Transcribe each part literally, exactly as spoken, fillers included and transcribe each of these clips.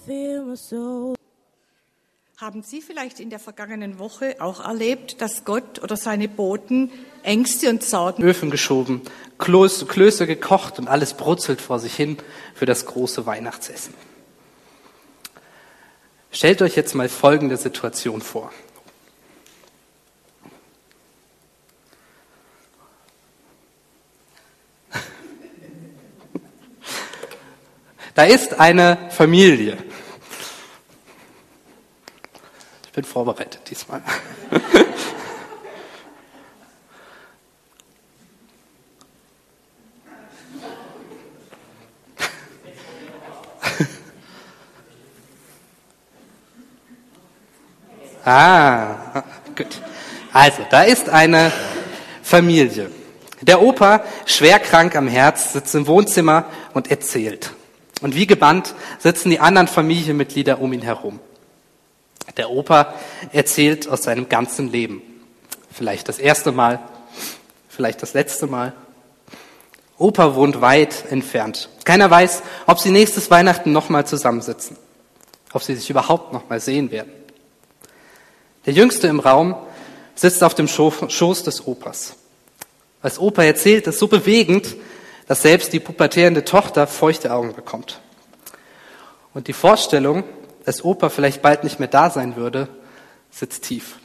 fill my soul. Haben Sie vielleicht in der vergangenen Woche auch erlebt, dass Gott oder seine Boten Ängste und Sorgen Öfen geschoben, Klöße, Klöße gekocht und alles brutzelt vor sich hin für das große Weihnachtsessen? Stellt euch jetzt mal folgende Situation vor. Da ist eine Familie. Ich bin vorbereitet diesmal. Ah, gut. Also, da ist eine Familie. Der Opa, schwer krank am Herz, sitzt im Wohnzimmer und erzählt. Und wie gebannt sitzen die anderen Familienmitglieder um ihn herum. Der Opa erzählt aus seinem ganzen Leben. Vielleicht das erste Mal, vielleicht das letzte Mal. Opa wohnt weit entfernt. Keiner weiß, ob sie nächstes Weihnachten nochmal zusammensitzen. Ob sie sich überhaupt nochmal sehen werden. Der Jüngste im Raum sitzt auf dem Schoß des Opas. Was Opa erzählt, ist so bewegend, dass selbst die pubertierende Tochter feuchte Augen bekommt. Und die Vorstellung, dass Opa vielleicht bald nicht mehr da sein würde, sitzt tief.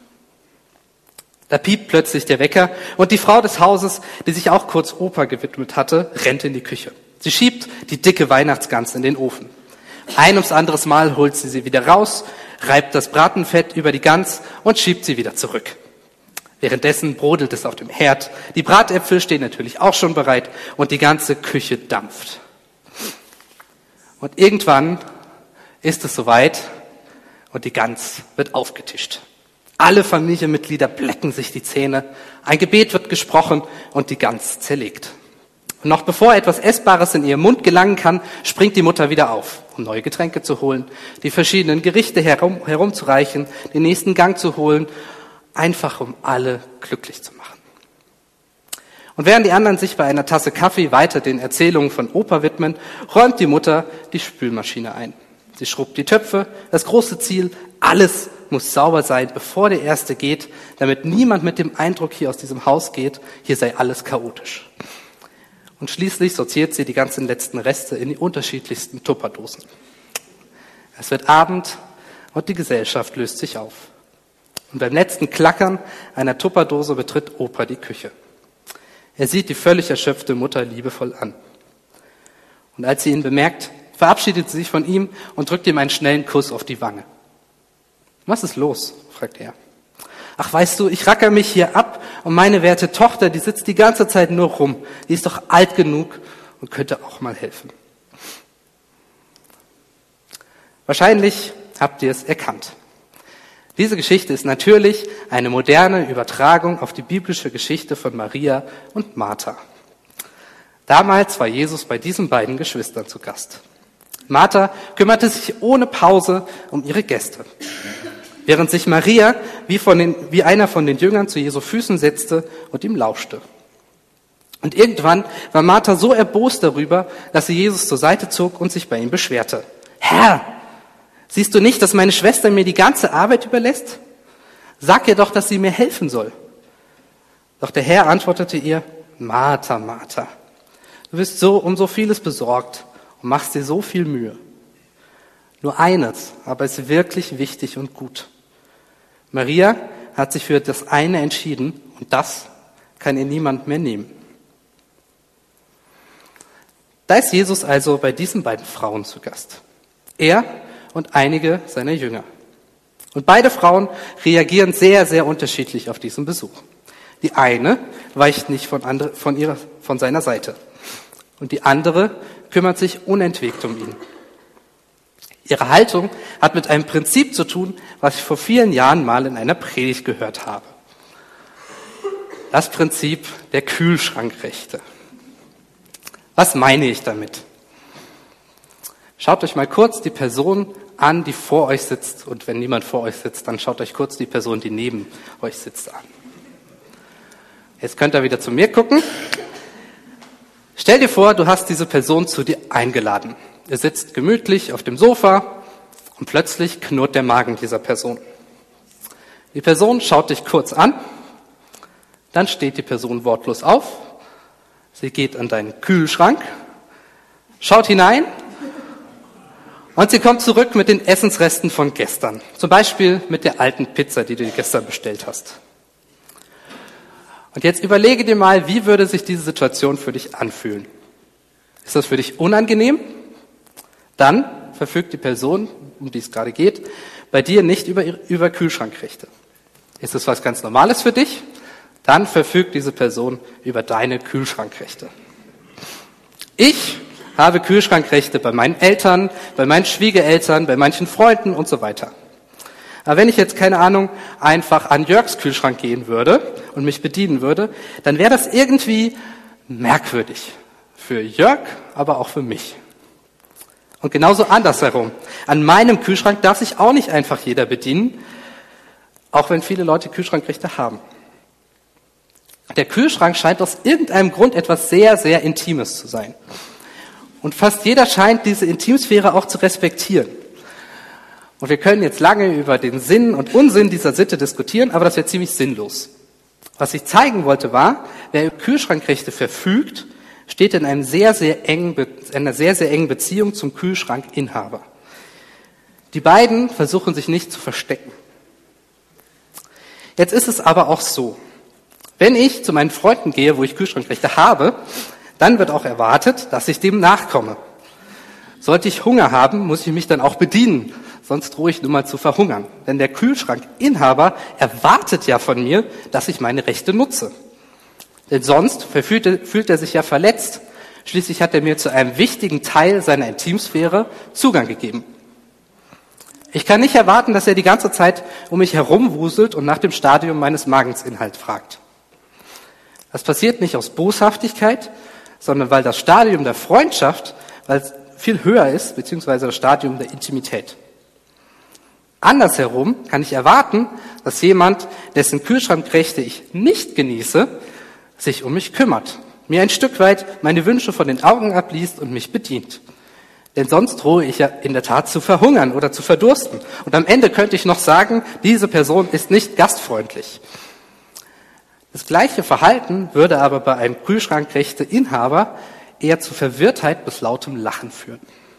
Da piept plötzlich der Wecker und die Frau des Hauses, die sich auch kurz Opa gewidmet hatte, rennt in die Küche. Sie schiebt die dicke Weihnachtsgans in den Ofen. Ein ums anderes Mal holt sie sie wieder raus, reibt das Bratenfett über die Gans und schiebt sie wieder zurück. Währenddessen brodelt es auf dem Herd. Die Bratäpfel stehen natürlich auch schon bereit und die ganze Küche dampft. Und irgendwann ist es soweit und die Gans wird aufgetischt. Alle Familienmitglieder blecken sich die Zähne, ein Gebet wird gesprochen und die Gans zerlegt. Und noch bevor etwas Essbares in ihren Mund gelangen kann, springt die Mutter wieder auf, um neue Getränke zu holen, die verschiedenen Gerichte herum, herumzureichen, den nächsten Gang zu holen, einfach um alle glücklich zu machen. Und während die anderen sich bei einer Tasse Kaffee weiter den Erzählungen von Opa widmen, räumt die Mutter die Spülmaschine ein. Sie schrubbt die Töpfe, das große Ziel, alles muss sauber sein, bevor der Erste geht, damit niemand mit dem Eindruck hier aus diesem Haus geht, hier sei alles chaotisch. Und schließlich sortiert sie die ganzen letzten Reste in die unterschiedlichsten Tupperdosen. Es wird Abend und die Gesellschaft löst sich auf. Und beim letzten Klackern einer Tupperdose betritt Opa die Küche. Er sieht die völlig erschöpfte Mutter liebevoll an. Und als sie ihn bemerkt, verabschiedet sie sich von ihm und drückt ihm einen schnellen Kuss auf die Wange. Was ist los? Fragt er. Ach, weißt du, ich racker mich hier ab und meine werte Tochter, die sitzt die ganze Zeit nur rum. Die ist doch alt genug und könnte auch mal helfen. Wahrscheinlich habt ihr es erkannt. Diese Geschichte ist natürlich eine moderne Übertragung auf die biblische Geschichte von Maria und Martha. Damals war Jesus bei diesen beiden Geschwistern zu Gast. Martha kümmerte sich ohne Pause um ihre Gäste, während sich Maria wie, von den, wie einer von den Jüngern zu Jesu Füßen setzte und ihm lauschte. Und irgendwann war Martha so erbost darüber, dass sie Jesus zur Seite zog und sich bei ihm beschwerte. Herr, siehst du nicht, dass meine Schwester mir die ganze Arbeit überlässt? Sag ihr doch, dass sie mir helfen soll. Doch der Herr antwortete ihr, Martha, Martha, du bist so um so vieles besorgt und machst dir so viel Mühe. Nur eines, aber ist wirklich wichtig und gut. Maria hat sich für das eine entschieden und das kann ihr niemand mehr nehmen. Da ist Jesus also bei diesen beiden Frauen zu Gast. Er und einige seiner Jünger. Und beide Frauen reagieren sehr, sehr unterschiedlich auf diesen Besuch. Die eine weicht nicht von, andere, von, ihrer, von seiner Seite. Und die andere kümmert sich unentwegt um ihn. Ihre Haltung hat mit einem Prinzip zu tun, was ich vor vielen Jahren mal in einer Predigt gehört habe. Das Prinzip der Kühlschrankrechte. Was meine ich damit? Schaut euch mal kurz die Person an, die vor euch sitzt. Und wenn niemand vor euch sitzt, dann schaut euch kurz die Person, die neben euch sitzt, an. Jetzt könnt ihr wieder zu mir gucken. Stell dir vor, du hast diese Person zu dir eingeladen. Ihr sitzt gemütlich auf dem Sofa, Und plötzlich knurrt der Magen dieser Person. Die Person schaut dich kurz an, dann steht die Person wortlos auf, sie geht an deinen Kühlschrank, schaut hinein und sie kommt zurück mit den Essensresten von gestern. Zum Beispiel mit der alten Pizza, die du gestern bestellt hast. Und jetzt überlege dir mal, wie würde sich diese Situation für dich anfühlen? Ist das für dich unangenehm? Dann verfügt die Person, um die es gerade geht, bei dir nicht über, über Kühlschrankrechte. Ist das was ganz Normales für dich? Dann verfügt diese Person über deine Kühlschrankrechte. Ich habe Kühlschrankrechte bei meinen Eltern, bei meinen Schwiegereltern, bei manchen Freunden und so weiter. Aber wenn ich jetzt, keine Ahnung, einfach an Jörgs Kühlschrank gehen würde und mich bedienen würde, dann wäre das irgendwie merkwürdig. Für Jörg, aber auch für mich. Und genauso andersherum. An meinem Kühlschrank darf sich auch nicht einfach jeder bedienen, auch wenn viele Leute Kühlschrankrechte haben. Der Kühlschrank scheint aus irgendeinem Grund etwas sehr, sehr Intimes zu sein. Und fast jeder scheint diese Intimsphäre auch zu respektieren. Und wir können jetzt lange über den Sinn und Unsinn dieser Sitte diskutieren, aber das wäre ziemlich sinnlos. Was ich zeigen wollte war, wer über Kühlschrankrechte verfügt, steht in einem sehr, sehr engen, in einer sehr, sehr engen Beziehung zum Kühlschrankinhaber. Die beiden versuchen sich nicht zu verstecken. Jetzt ist es aber auch so, wenn ich zu meinen Freunden gehe, wo ich Kühlschrankrechte habe, dann wird auch erwartet, dass ich dem nachkomme. Sollte ich Hunger haben, muss ich mich dann auch bedienen, sonst drohe ich nur mal zu verhungern. Denn der Kühlschrankinhaber erwartet ja von mir, dass ich meine Rechte nutze. Denn sonst fühlt er, fühlt er sich ja verletzt. Schließlich hat er mir zu einem wichtigen Teil seiner Intimsphäre Zugang gegeben. Ich kann nicht erwarten, dass er die ganze Zeit um mich herumwuselt und nach dem Stadium meines Magensinhalts fragt. Das passiert nicht aus Boshaftigkeit, sondern weil das Stadium der Freundschaft weil es viel höher ist, beziehungsweise das Stadium der Intimität. Andersherum kann ich erwarten, dass jemand, dessen Kühlschrankrechte ich nicht genieße, sich um mich kümmert, mir ein Stück weit meine Wünsche von den Augen abliest und mich bedient. Denn sonst drohe ich ja in der Tat zu verhungern oder zu verdursten. Und am Ende könnte ich noch sagen, diese Person ist nicht gastfreundlich. Das gleiche Verhalten würde aber bei einem Kühlschrankrechtinhaber eher zu Verwirrtheit bis lautem Lachen führen.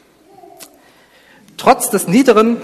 Trotz des niederen,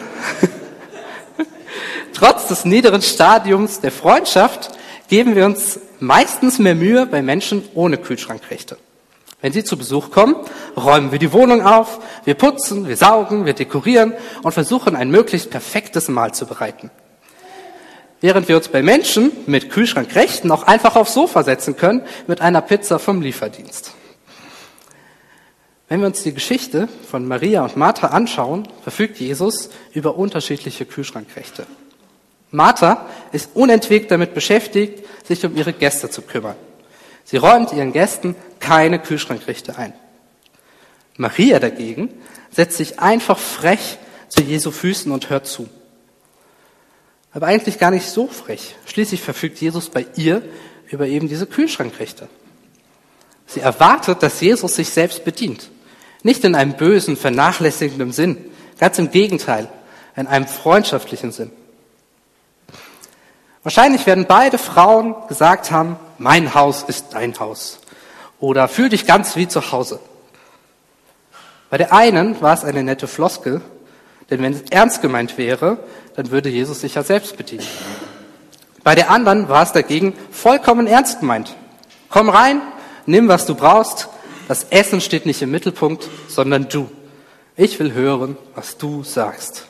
trotz des niederen Stadiums der Freundschaft geben wir uns meistens mehr Mühe bei Menschen ohne Kühlschrankrechte. Wenn sie zu Besuch kommen, räumen wir die Wohnung auf, wir putzen, wir saugen, wir dekorieren und versuchen, ein möglichst perfektes Mahl zu bereiten. Während wir uns bei Menschen mit Kühlschrankrechten auch einfach aufs Sofa setzen können mit einer Pizza vom Lieferdienst. Wenn wir uns die Geschichte von Maria und Martha anschauen, verfügt Jesus über unterschiedliche Kühlschrankrechte. Martha ist unentwegt damit beschäftigt, sich um ihre Gäste zu kümmern. Sie räumt ihren Gästen keine Kühlschrankrechte ein. Maria dagegen setzt sich einfach frech zu Jesu Füßen und hört zu. Aber eigentlich gar nicht so frech. Schließlich verfügt Jesus bei ihr über eben diese Kühlschrankrechte. Sie erwartet, dass Jesus sich selbst bedient. Nicht in einem bösen, vernachlässigenden Sinn. Ganz im Gegenteil, in einem freundschaftlichen Sinn. Wahrscheinlich werden beide Frauen gesagt haben, mein Haus ist dein Haus. Oder fühl dich ganz wie zu Hause. Bei der einen war es eine nette Floskel, denn wenn es ernst gemeint wäre, dann würde Jesus sich ja selbst bedienen. Bei der anderen war es dagegen vollkommen ernst gemeint. Komm rein, nimm, was du brauchst. Das Essen steht nicht im Mittelpunkt, sondern du. Ich will hören, was du sagst.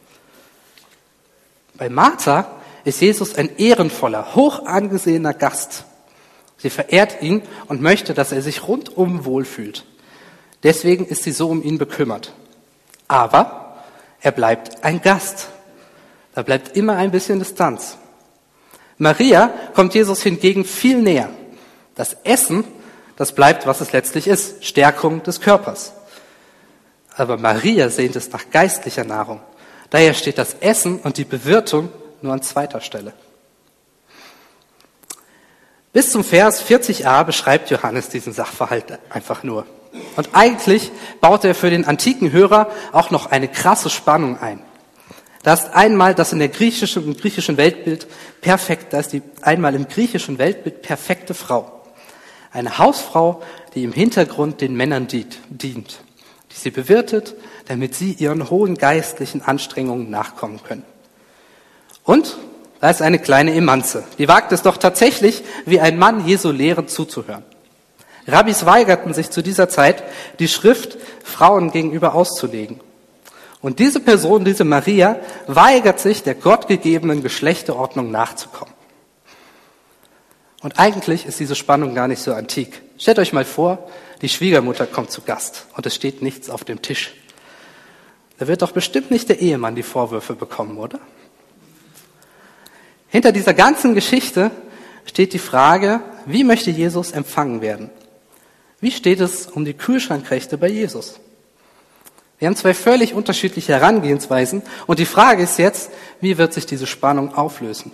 Bei Martha ist Jesus ein ehrenvoller, hoch angesehener Gast. Sie verehrt ihn und möchte, dass er sich rundum wohlfühlt. Deswegen ist sie so um ihn bekümmert. Aber er bleibt ein Gast. Da bleibt immer ein bisschen Distanz. Maria kommt Jesus hingegen viel näher. Das Essen, das bleibt, was es letztlich ist, Stärkung des Körpers. Aber Maria sehnt es nach geistlicher Nahrung. Daher steht das Essen und die Bewirtung nur an zweiter Stelle. Bis zum Vers vierzig a beschreibt Johannes diesen Sachverhalt einfach nur. Und eigentlich baut er für den antiken Hörer auch noch eine krasse Spannung ein. Da ist einmal das in der griechischen, im griechischen Weltbild perfekt, da ist die einmal im griechischen Weltbild perfekte Frau. Eine Hausfrau, die im Hintergrund den Männern dient, dient, die sie bewirtet, damit sie ihren hohen geistlichen Anstrengungen nachkommen können. Und da ist eine kleine Emanze, die wagt es doch tatsächlich, wie ein Mann Jesu Lehren zuzuhören. Rabbis weigerten sich zu dieser Zeit, die Schrift Frauen gegenüber auszulegen. Und diese Person, diese Maria, weigert sich, der gottgegebenen Geschlechterordnung nachzukommen. Und eigentlich ist diese Spannung gar nicht so antik. Stellt euch mal vor, die Schwiegermutter kommt zu Gast und es steht nichts auf dem Tisch. Da wird doch bestimmt nicht der Ehemann die Vorwürfe bekommen, oder? Hinter dieser ganzen Geschichte steht die Frage, wie möchte Jesus empfangen werden? Wie steht es um die Kühlschrankrechte bei Jesus? Wir haben zwei völlig unterschiedliche Herangehensweisen und die Frage ist jetzt, wie wird sich diese Spannung auflösen?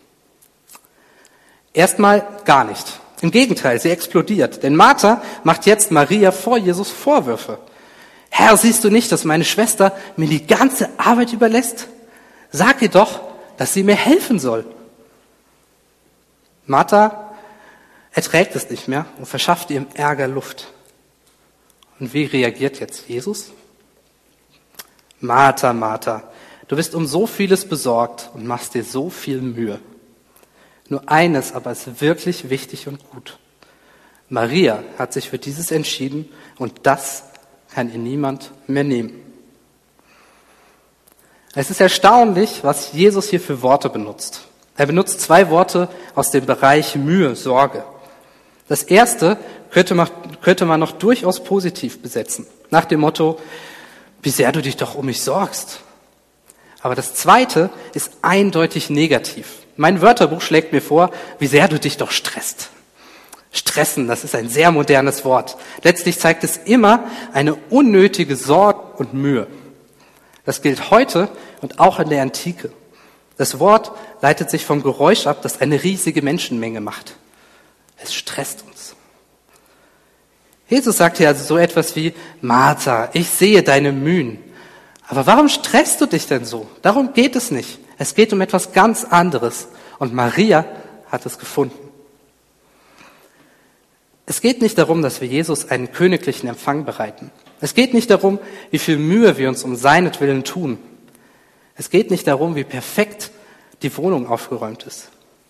Erstmal gar nicht. Im Gegenteil, sie explodiert. Denn Martha macht jetzt Maria vor Jesus Vorwürfe. Herr, siehst du nicht, dass meine Schwester mir die ganze Arbeit überlässt? Sag ihr doch, dass sie mir helfen soll. Martha erträgt es nicht mehr und verschafft ihrem Ärger Luft. Und wie reagiert jetzt Jesus? Martha, Martha, du bist um so vieles besorgt und machst dir so viel Mühe. Nur eines aber ist wirklich wichtig und gut. Maria hat sich für dieses entschieden und das kann ihr niemand mehr nehmen. Es ist erstaunlich, was Jesus hier für Worte benutzt. Er benutzt zwei Worte aus dem Bereich Mühe, Sorge. Das erste könnte man, könnte man noch durchaus positiv besetzen, nach dem Motto, wie sehr du dich doch um mich sorgst. Aber das zweite ist eindeutig negativ. Mein Wörterbuch schlägt mir vor, wie sehr du dich doch stresst. Stressen, das ist ein sehr modernes Wort. Letztlich zeigt es immer eine unnötige Sorge und Mühe. Das gilt heute und auch in der Antike. Das Wort leitet sich vom Geräusch ab, das eine riesige Menschenmenge macht. Es stresst uns. Jesus sagt hier also so etwas wie, Martha, ich sehe deine Mühen. Aber warum stresst du dich denn so? Darum geht es nicht. Es geht um etwas ganz anderes. Und Maria hat es gefunden. Es geht nicht darum, dass wir Jesus einen königlichen Empfang bereiten. Es geht nicht darum, wie viel Mühe wir uns um seinetwillen tun. Es geht nicht darum, wie perfekt die Wohnung aufgeräumt ist.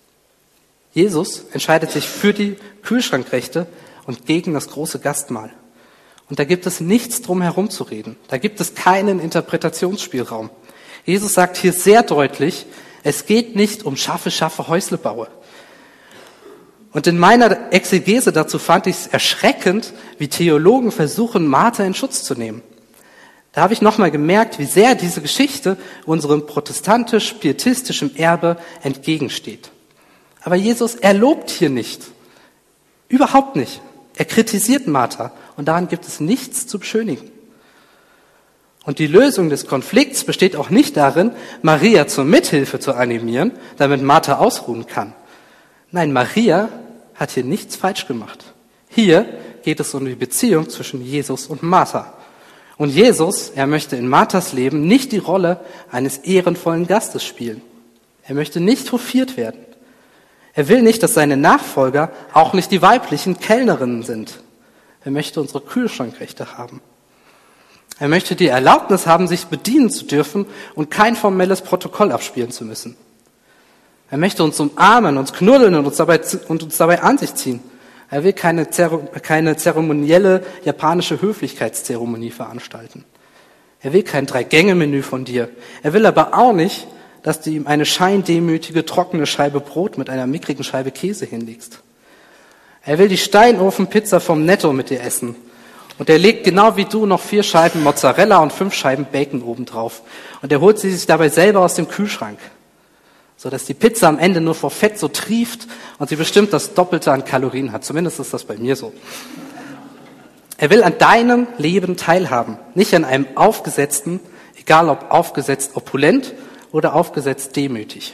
Jesus entscheidet sich für die Kühlschrankrechte und gegen das große Gastmahl. Und da gibt es nichts drum herum zu reden. Da gibt es keinen Interpretationsspielraum. Jesus sagt hier sehr deutlich, es geht nicht um schaffe, schaffe, Häusle baue. Und in meiner Exegese dazu fand ich es erschreckend, wie Theologen versuchen, Martha in Schutz zu nehmen. Da habe ich nochmal gemerkt, wie sehr diese Geschichte unserem protestantisch-pietistischen Erbe entgegensteht. Aber Jesus, er lobt hier nicht. Überhaupt nicht. Er kritisiert Martha und daran gibt es nichts zu beschönigen. Und die Lösung des Konflikts besteht auch nicht darin, Maria zur Mithilfe zu animieren, damit Martha ausruhen kann. Nein, Maria hat hier nichts falsch gemacht. Hier geht es um die Beziehung zwischen Jesus und Martha. Und Jesus, er möchte in Marthas Leben nicht die Rolle eines ehrenvollen Gastes spielen. Er möchte nicht hofiert werden. Er will nicht, dass seine Nachfolger auch nicht die weiblichen Kellnerinnen sind. Er möchte unsere Kühlschrankrechte haben. Er möchte die Erlaubnis haben, sich bedienen zu dürfen und kein formelles Protokoll abspielen zu müssen. Er möchte uns umarmen, uns knuddeln und uns dabei, und uns dabei an sich ziehen. Er will keine, keine zeremonielle japanische Höflichkeitszeremonie veranstalten. Er will kein Drei-Gänge-Menü von dir. Er will aber auch nicht, dass du ihm eine scheindemütige, trockene Scheibe Brot mit einer mickrigen Scheibe Käse hinlegst. Er will die Steinofenpizza vom Netto mit dir essen. Und er legt genau wie du noch vier Scheiben Mozzarella und fünf Scheiben Bacon obendrauf. Und er holt sie sich dabei selber aus dem Kühlschrank, sodass die Pizza am Ende nur vor Fett so trieft und sie bestimmt das Doppelte an Kalorien hat. Zumindest ist das bei mir so. Er will an deinem Leben teilhaben, nicht an einem aufgesetzten, egal ob aufgesetzt opulent oder aufgesetzt demütig.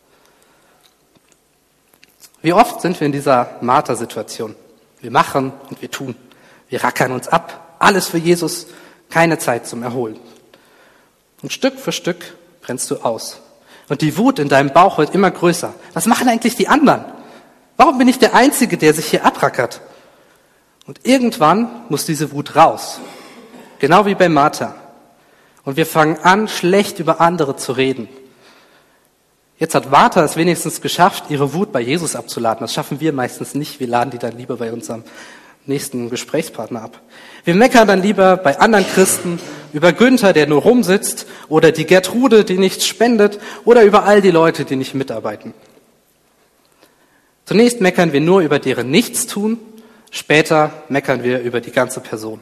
Wie oft sind wir in dieser Martha-Situation? Wir machen und wir tun. Wir rackern uns ab. Alles für Jesus, keine Zeit zum Erholen. Und Stück für Stück brennst du aus. Und die Wut in deinem Bauch wird immer größer. Was machen eigentlich die anderen? Warum bin ich der Einzige, der sich hier abrackert? Und irgendwann muss diese Wut raus. Genau wie bei Martha. Und wir fangen an, schlecht über andere zu reden. Jetzt hat Martha es wenigstens geschafft, ihre Wut bei Jesus abzuladen. Das schaffen wir meistens nicht. Wir laden die dann lieber bei unserem nächsten Gesprächspartner ab. Wir meckern dann lieber bei anderen Christen über Günther, der nur rumsitzt, oder die Gertrude, die nichts spendet, oder über all die Leute, die nicht mitarbeiten. Zunächst meckern wir nur über deren Nichtstun, später meckern wir über die ganze Person.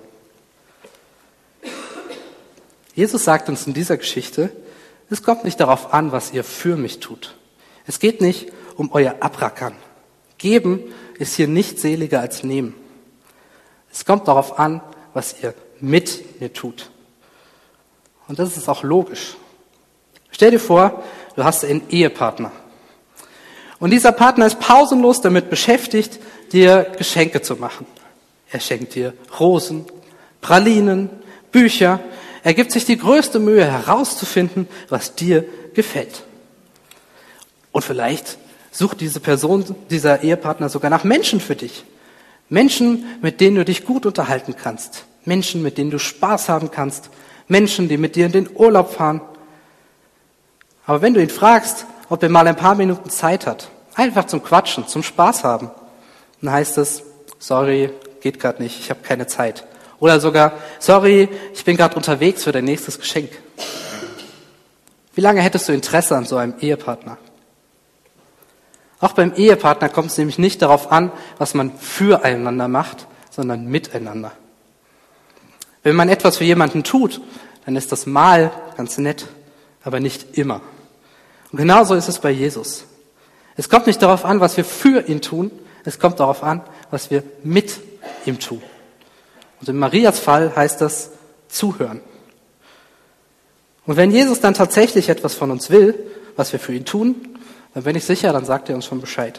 Jesus sagt uns in dieser Geschichte, es kommt nicht darauf an, was ihr für mich tut. Es geht nicht um euer Abrackern. Geben ist hier nicht seliger als nehmen. Es kommt darauf an, was ihr mit mir tut. Und das ist auch logisch. Stell dir vor, du hast einen Ehepartner. Und dieser Partner ist pausenlos damit beschäftigt, dir Geschenke zu machen. Er schenkt dir Rosen, Pralinen, Bücher. Er gibt sich die größte Mühe herauszufinden, was dir gefällt. Und vielleicht sucht diese Person, dieser Ehepartner sogar nach Menschen für dich. Menschen, mit denen du dich gut unterhalten kannst. Menschen, mit denen du Spaß haben kannst. Menschen, die mit dir in den Urlaub fahren. Aber wenn du ihn fragst, ob er mal ein paar Minuten Zeit hat, einfach zum Quatschen, zum Spaß haben, dann heißt es, sorry, geht gerade nicht, ich habe keine Zeit. Oder sogar, sorry, ich bin gerade unterwegs für dein nächstes Geschenk. Wie lange hättest du Interesse an so einem Ehepartner? Auch beim Ehepartner kommt es nämlich nicht darauf an, was man füreinander macht, sondern miteinander. Wenn man etwas für jemanden tut, dann ist das mal ganz nett, aber nicht immer. Und genauso ist es bei Jesus. Es kommt nicht darauf an, was wir für ihn tun, es kommt darauf an, was wir mit ihm tun. Und in Marias Fall heißt das zuhören. Und wenn Jesus dann tatsächlich etwas von uns will, was wir für ihn tun, dann bin ich sicher, dann sagt er uns schon Bescheid.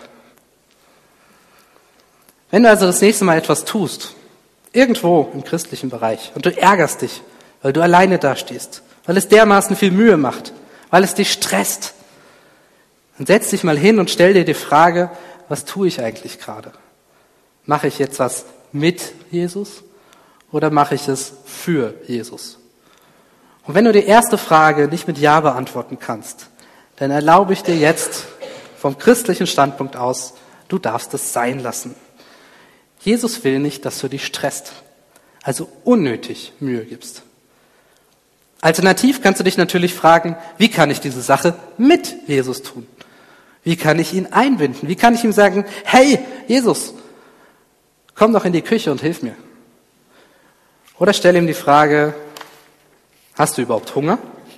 Wenn du also das nächste Mal etwas tust, irgendwo im christlichen Bereich, und du ärgerst dich, weil du alleine dastehst, weil es dermaßen viel Mühe macht, weil es dich stresst, dann setz dich mal hin und stell dir die Frage, was tue ich eigentlich gerade? Mache ich jetzt was mit Jesus oder mache ich es für Jesus? Und wenn du die erste Frage nicht mit Ja beantworten kannst, dann erlaube ich dir jetzt vom christlichen Standpunkt aus, du darfst es sein lassen. Jesus will nicht, dass du dich stresst, also unnötig Mühe gibst. Alternativ kannst du dich natürlich fragen, wie kann ich diese Sache mit Jesus tun? Wie kann ich ihn einbinden? Wie kann ich ihm sagen, hey, Jesus, komm doch in die Küche und hilf mir. Oder stell ihm die Frage, hast du überhaupt Hunger?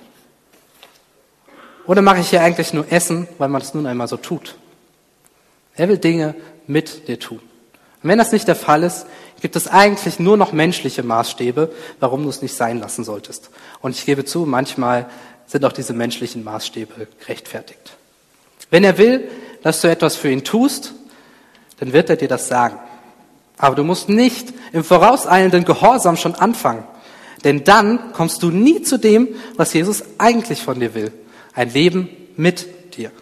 Oder mache ich hier eigentlich nur Essen, weil man es nun einmal so tut? Er will Dinge mit dir tun. Und wenn das nicht der Fall ist, gibt es eigentlich nur noch menschliche Maßstäbe, warum du es nicht sein lassen solltest. Und ich gebe zu, manchmal sind auch diese menschlichen Maßstäbe gerechtfertigt. Wenn er will, dass du etwas für ihn tust, dann wird er dir das sagen. Aber du musst nicht im vorauseilenden Gehorsam schon anfangen. Denn dann kommst du nie zu dem, was Jesus eigentlich von dir will. Ein Leben mit dir.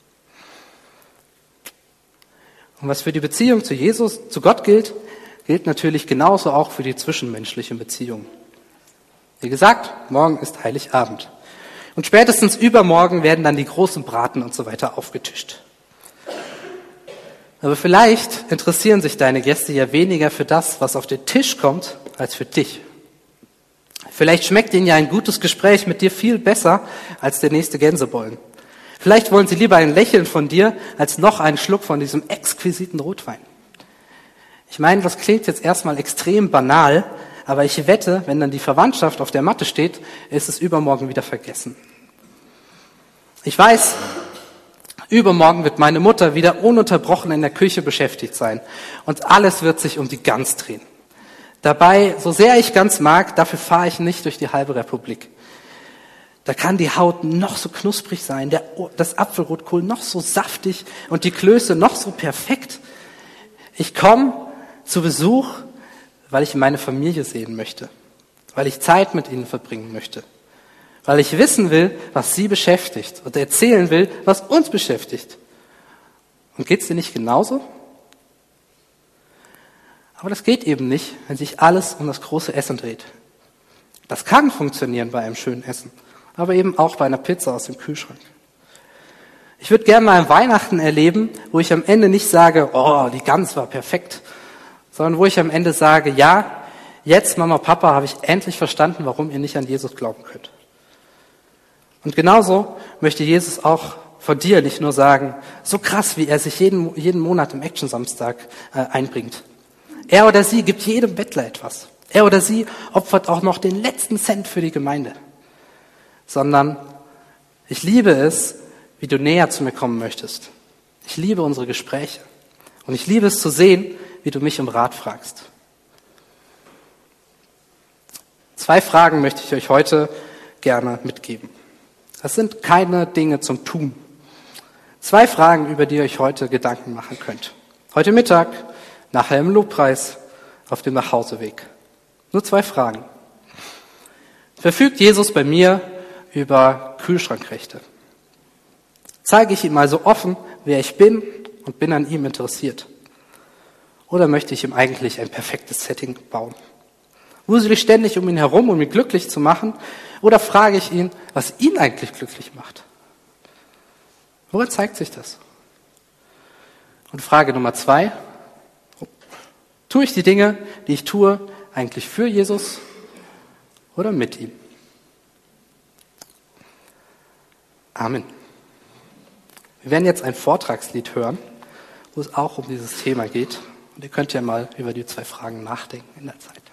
Und was für die Beziehung zu Jesus, zu Gott gilt, gilt natürlich genauso auch für die zwischenmenschlichen Beziehungen. Wie gesagt, morgen ist Heiligabend. Und spätestens übermorgen werden dann die großen Braten und so weiter aufgetischt. Aber vielleicht interessieren sich deine Gäste ja weniger für das, was auf den Tisch kommt, als für dich. Vielleicht schmeckt ihnen ja ein gutes Gespräch mit dir viel besser als der nächste Gänsebollen. Vielleicht wollen sie lieber ein Lächeln von dir, als noch einen Schluck von diesem exquisiten Rotwein. Ich meine, das klingt jetzt erstmal extrem banal, aber ich wette, wenn dann die Verwandtschaft auf der Matte steht, ist es übermorgen wieder vergessen. Ich weiß, übermorgen wird meine Mutter wieder ununterbrochen in der Küche beschäftigt sein und alles wird sich um die Gans drehen. Dabei, so sehr ich Gans mag, dafür fahre ich nicht durch die halbe Republik. Da kann die Haut noch so knusprig sein, der, das Apfelrotkohl noch so saftig und die Klöße noch so perfekt. Ich komme zu Besuch, weil ich meine Familie sehen möchte, weil ich Zeit mit ihnen verbringen möchte. weil ich wissen will, was sie beschäftigt und erzählen will, was uns beschäftigt. Und geht's dir nicht genauso? Aber das geht eben nicht, wenn sich alles um das große Essen dreht. Das kann funktionieren bei einem schönen Essen, aber eben auch bei einer Pizza aus dem Kühlschrank. Ich würde gerne mal ein Weihnachten erleben, wo ich am Ende nicht sage, oh, die Gans war perfekt, sondern wo ich am Ende sage, ja, jetzt, Mama, Papa, habe ich endlich verstanden, warum ihr nicht an Jesus glauben könnt. Und genauso möchte Jesus auch von dir nicht nur sagen, so krass, wie er sich jeden, jeden Monat im Action-Samstag äh, einbringt. Er oder sie gibt jedem Bettler etwas. Er oder sie opfert auch noch den letzten Cent für die Gemeinde. Sondern ich liebe es, wie du näher zu mir kommen möchtest. Ich liebe unsere Gespräche. Und ich liebe es zu sehen, wie du mich um Rat fragst. Zwei Fragen möchte ich euch heute gerne mitgeben. Das sind keine Dinge zum Tun. Zwei Fragen, über die ihr euch heute Gedanken machen könnt. Heute Mittag, nachher im Lobpreis, auf dem Nachhauseweg. Nur zwei Fragen. Verfügt Jesus bei mir über Kühlschrankrechte? Zeige ich ihm also offen, wer ich bin und bin an ihm interessiert? Oder möchte ich ihm eigentlich ein perfektes Setting bauen? Wusel ich ständig um ihn herum, um ihn glücklich zu machen? Oder frage ich ihn, was ihn eigentlich glücklich macht? Woran zeigt sich das? Und Frage Nummer zwei. Tue ich die Dinge, die ich tue, eigentlich für Jesus oder mit ihm? Amen. Wir werden jetzt ein Vortragslied hören, wo es auch um dieses Thema geht. Und ihr könnt ja mal über die zwei Fragen nachdenken in der Zeit.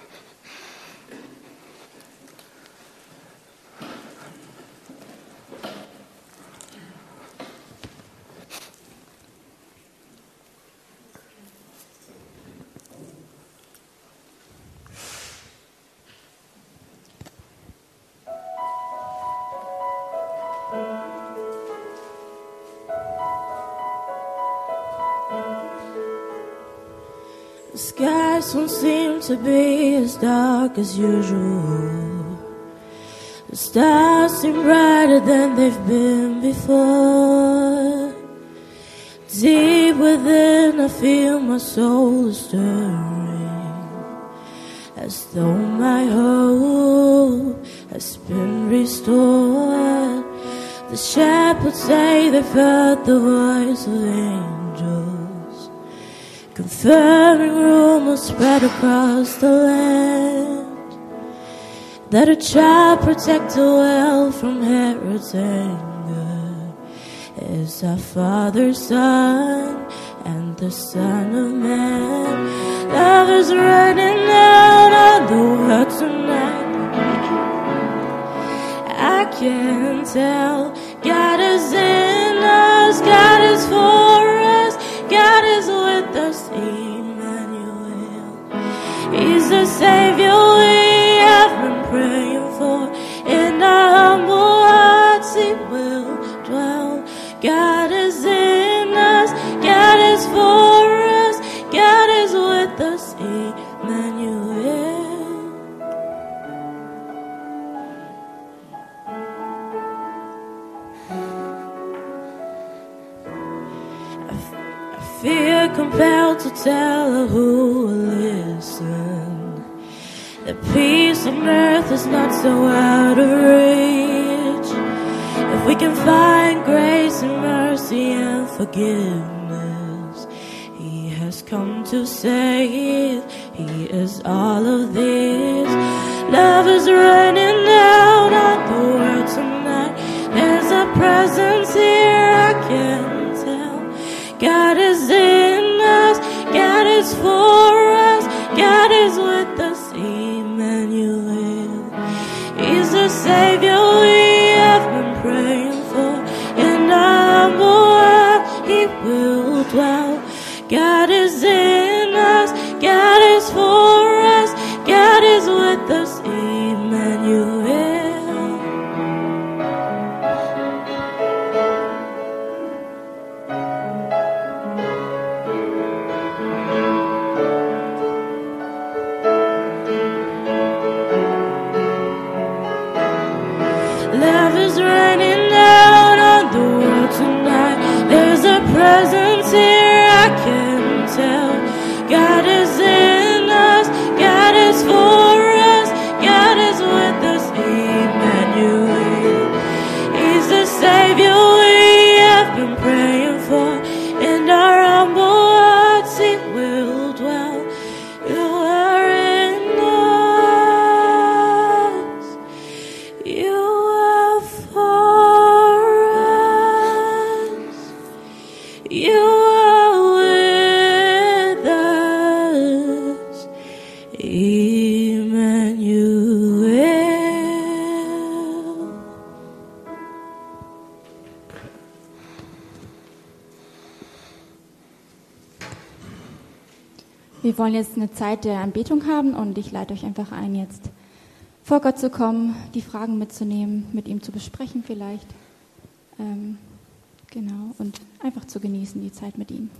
The skies don't seem to be as dark as usual. The stars seem brighter than they've been before. Deep within I feel my soul is stirring, as though my hope has been restored. The shepherds say they've heard the voice of angels, confirming rumors spread across the land, that a child protected well from Herod's anger is our Father's Son and the Son of Man. Love is running out on the world tonight. I can tell God is in us, God is for us, God is with us, Emmanuel. He's the Savior we have been praying for. In our humble hearts He will dwell. God is in us, God is for us, God is with us, Emmanuel. Feel compelled to tell her who will listen. The peace on earth is not so out of reach. If we can find grace and mercy and forgiveness, He has come to save. He is all of this. Love is running out on the world tonight. There's a presence here I can tell. God is in us, God is for us, God is with us, Emmanuel. He's the Savior we have been praying for. In our humble heart He will dwell. God is in us, God is for us, God is with us, Emmanuel. Wir wollen jetzt eine Zeit der Anbetung haben und ich lade euch einfach ein, jetzt vor Gott zu kommen, die Fragen mitzunehmen, mit ihm zu besprechen vielleicht. Ähm, genau, und einfach zu genießen, die Zeit mit ihm.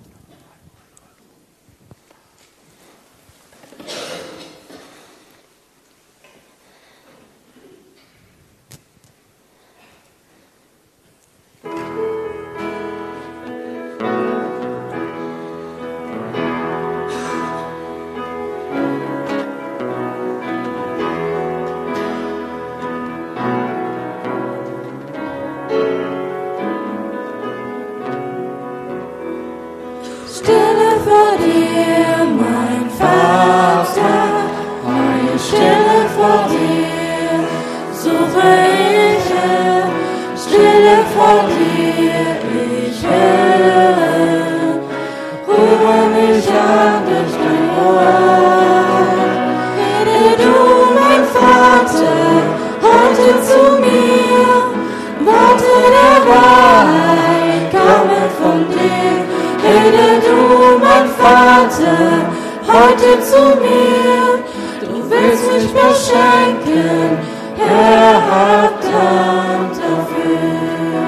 Stille vor dir, mein Vater, meine Stille vor dir, suche ich Herr. Stille vor dir, ich höre, rühre mich an durch dein Wort. Rede du, mein Vater, heute zu mir, Worte der Wahrheit kommen von dir. Rede du, mein Vater, heute zu mir, du willst mich beschenken, Herr, hab Dank dafür.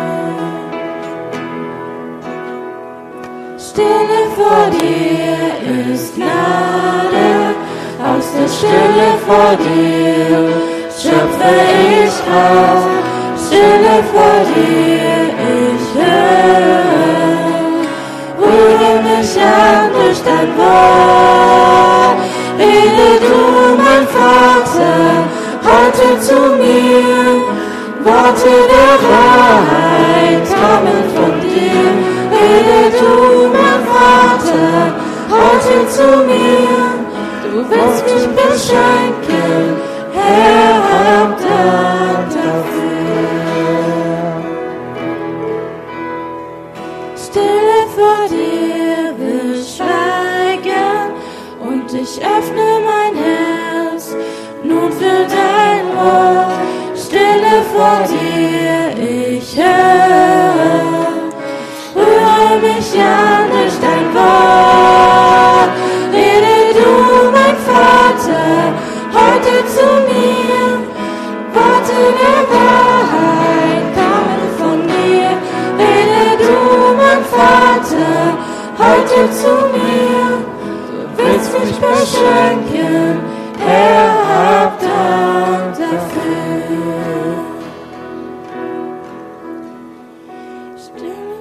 Stille vor dir ist Gnade, aus der Stille vor dir schöpfe ich auf. Stille vor dir, ich höre, rühre mich an durch dein Wort. Rede du, mein Vater, heute zu mir, Worte der Wahrheit kommen von dir. Rede du, mein Vater, heute zu mir, du willst mich beschenken, Herr, hab Dank dafür. Stille vor dir will schweigen und ich öffne mein Herz nun für dein Wort. Stille vor dir, ich höre, rühre mich an durch dein Wort. Rede du, mein Vater, heute zu mir, Worte der Wahrheit kommen von dir. Rede du, mein Vater, heute zu mir, du willst mich beschenken, Herr, hab Dank dafür. Stille,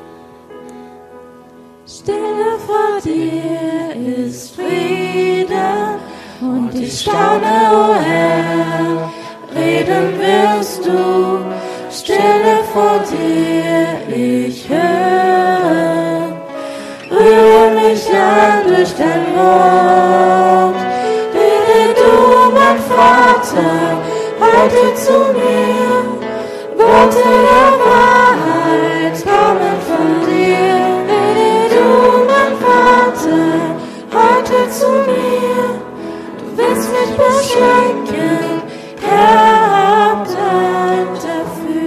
Stille vor dir ist Frieden und ich staune, o Herr, reden wirst du. Stille vor dir, ich höre, rühre mich an durch dein Wort. Rede du, mein Vater, heute zu mir, Worte der Wahrheit kommen von dir. Rede du, mein Vater, heute zu mir, du willst mich beschenken, Herr, hab Dank dafür.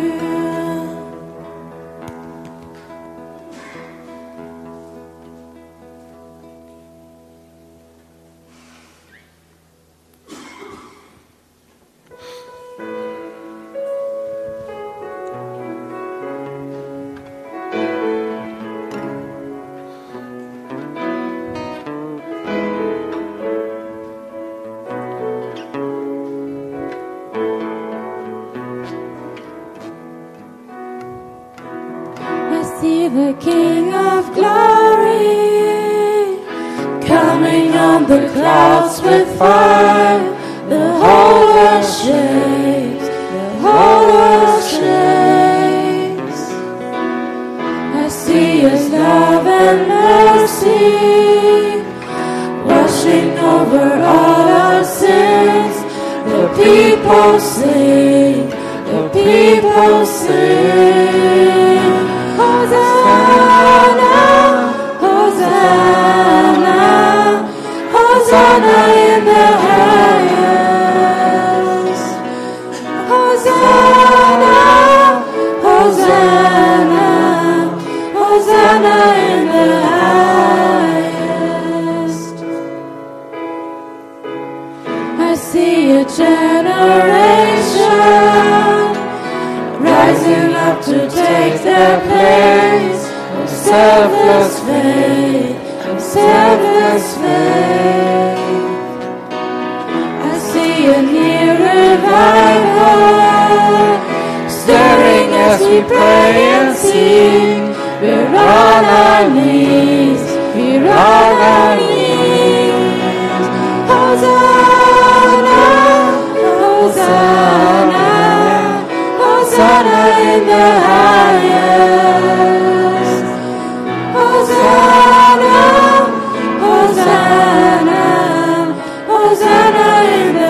See the King of glory coming on the clouds with fire. The whole world shakes, the whole world shakes. I see His love and mercy washing over all our sins. The people sing, the people sing. Hosanna, Hosanna, Hosanna in the highest. Hosanna, Hosanna, Hosanna in the highest. to take their place of selfless faith, of selfless faith. I see a near revival, stirring as we pray and sing. We're on our knees, we're on our knees. Hosanna, Hosanna, Hosanna in the highest. Hosanna, Hosanna, Hosanna in the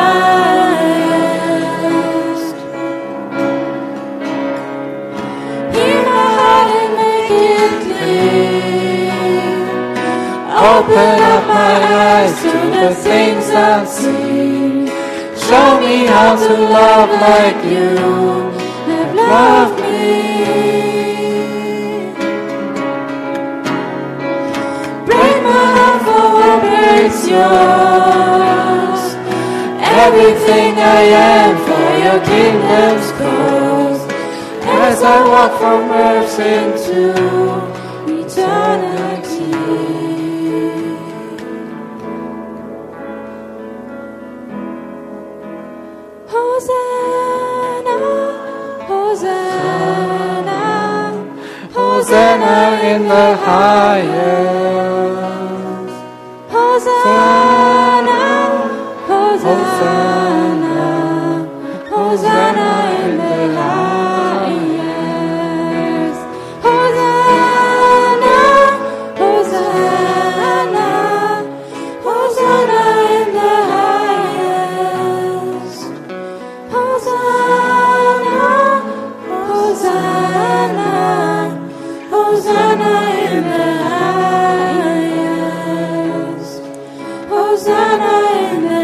highest. Hear my heart and make it clear. Open up my eyes to the things unseen. Show me how to love like you have loved me. Break my heart for whatever it's yours. Everything I am for your kingdom's cause. As I walk from earth into eternity. Hosanna, Hosanna, Hosanna in the highest. Hosanna, Hosanna, Hosanna in the highest. Hosanna, Hosanna, Hosanna in the highest. Hosanna, Hosanna, Hosanna in the highest. Hosanna in the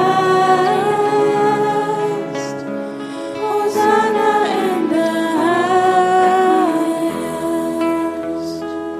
highest. Hosanna in the highest.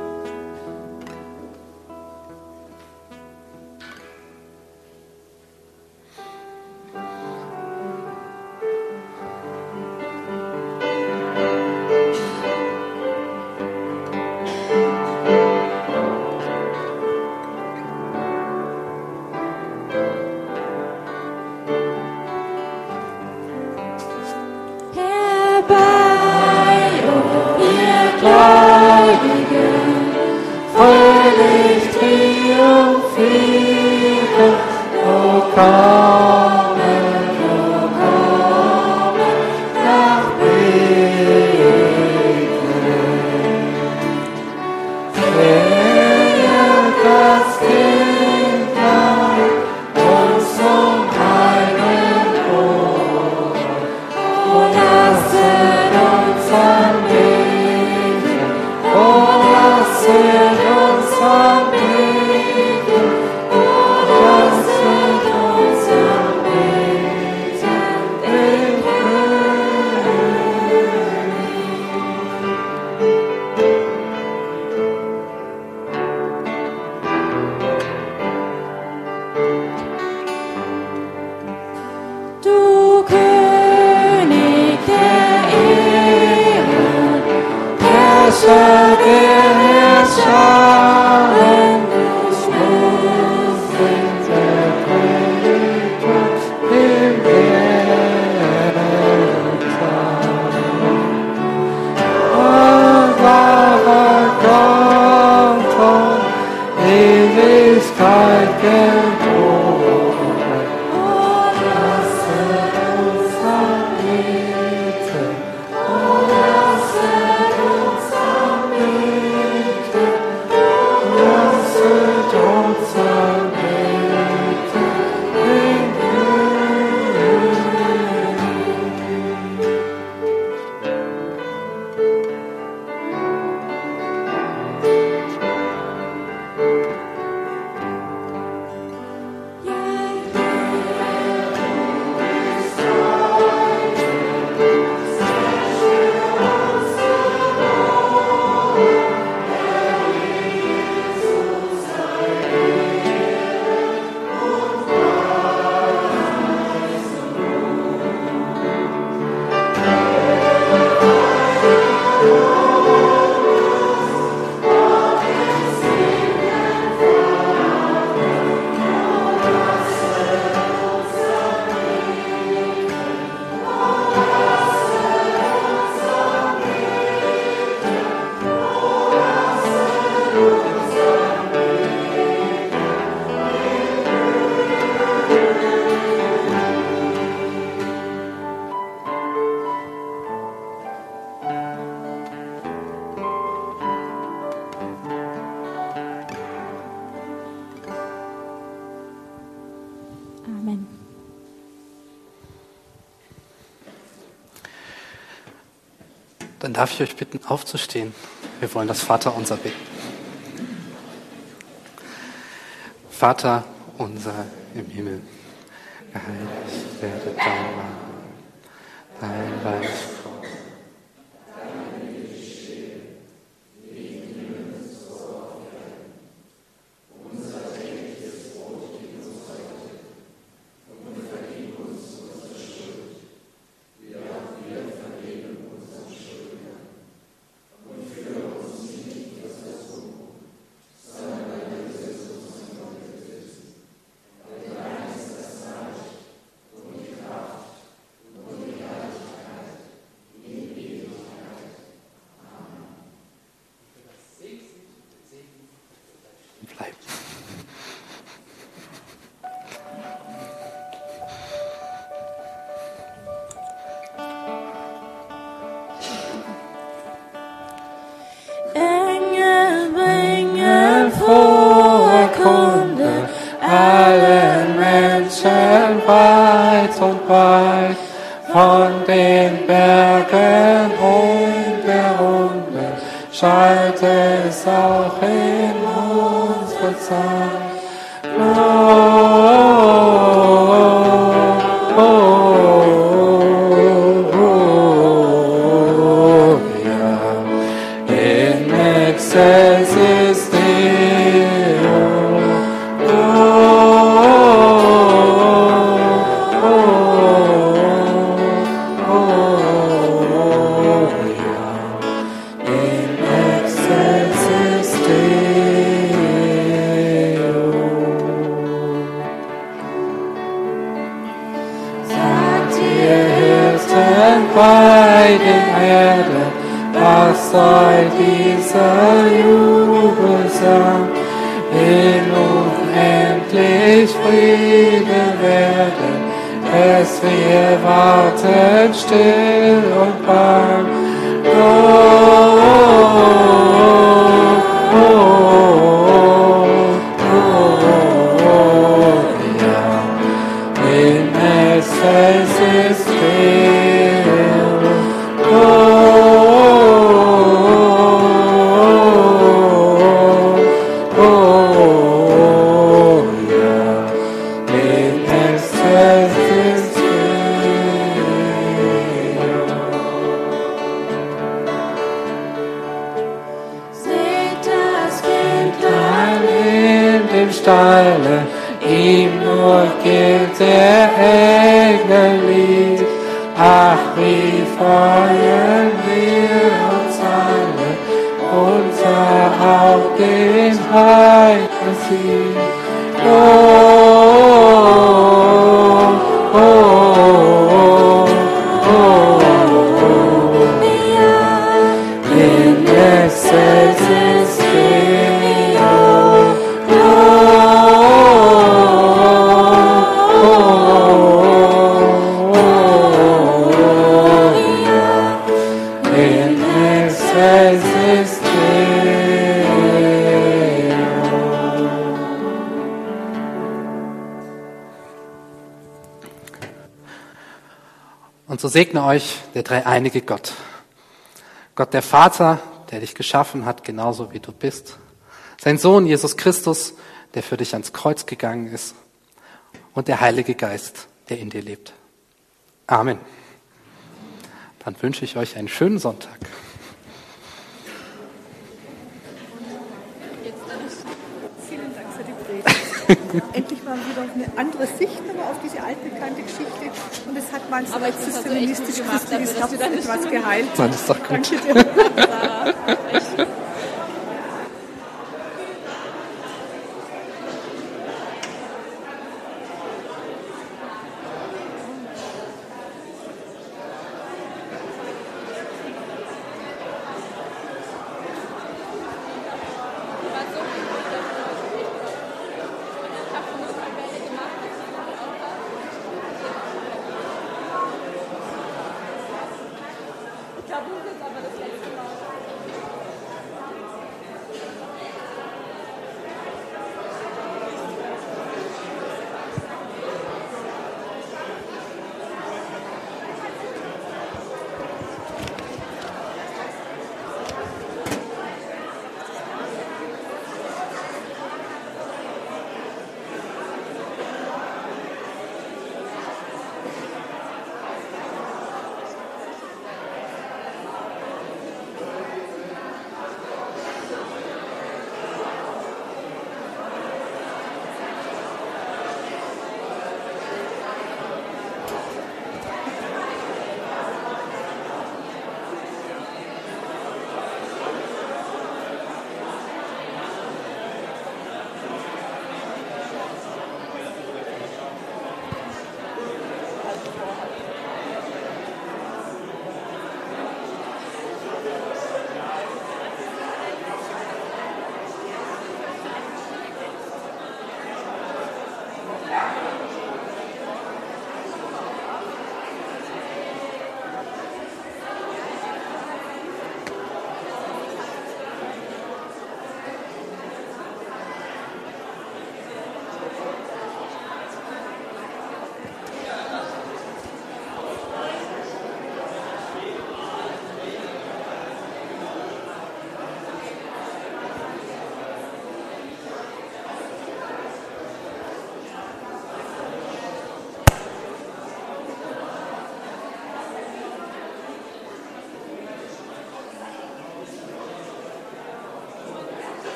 Herbei, o ihr Gläubigen, fröhlich triumphieren, o kommen, o kommen nach Bethlehem. Sehet das Kindlein uns zum Heiligen Ort, und lasset uns anbeten, oh lasset uns anbeten, oh lasset uns anbeten, den König. Du König der Ehren, Herrscher der Herrscharen, Schmuck sind der Königtag im Erdteil. Und wahrer Gott und Ewigkeit geboren. Oh, lasset uns anbeten, oh, lasset uns anbeten, oh, lasset uns anbeten, den König. Dann darf ich euch bitten, aufzustehen. Wir wollen das Vaterunser beten. Vater unser im Himmel, geheiligt werde dein Name, dein Reich komme. Bleiben. Engel bringen frohe Kunde Allen Menschen weit und breit, von den Bergen und der Runde, schallt es auch in unsere Zeit. Gloria in excelsis Deo. Bei den Erden, was soll dieser Jubelsang in unendlich Friede werden, es wir warten still und bang. Oh, oh, oh, oh, ja, in excelsis Deo. Steine, ihm nur gilt der Engellied. Ach, wie freuen wir uns alle, unser auch den Heiligen sieht. Oh, oh, oh, oh, oh, oh, ja, in excelsis Deo. Und so segne euch der dreieinige Gott. Gott der Vater, der dich geschaffen hat, genauso wie du bist. Sein Sohn Jesus Christus, der für dich ans Kreuz gegangen ist. Und der Heilige Geist, der in dir lebt. Amen. Dann wünsche ich euch einen schönen Sonntag. Vielen Dank für die Predigt. Endlich mal wieder eine andere Sicht nochmal auf diese altbekannte Geschichte. Und es hat mein feministisch-christliches Herz etwas geheilt. Das ist doch gut. Danke dir.